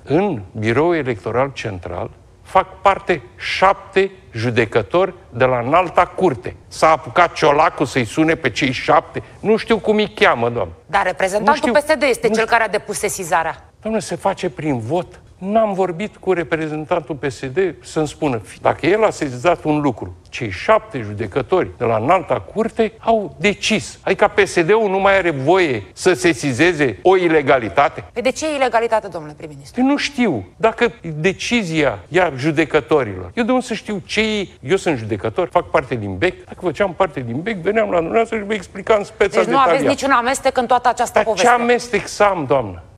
în biroul electoral central fac parte 7 judecători de la Înalta Curte. S-a apucat Ciolacu să-i sune pe cei 7. Nu știu cum îi cheamă, doamnă. Dar reprezentantul PSD este cel care a depus sesizarea. Doamne, se face prin vot. N-am vorbit cu reprezentantul PSD să-mi spună, dacă el a sesizat un lucru, cei 7 judecători de la Înalta Curte au decis. Adică PSD-ul nu mai are voie să sesizeze o ilegalitate? Păi de ce e ilegalitate, domnule prim-ministru? Eu nu știu. Dacă decizia ia judecătorilor, eu de unde să știu ce. Eu sunt judecător, fac parte din BEC. Dacă făceam parte din BEC, veneam la dumneavoastră și vă explicam speța detaliată. Deci nu aveți niciun amestec în toată această poveste. Ce amestec să am, doamnă?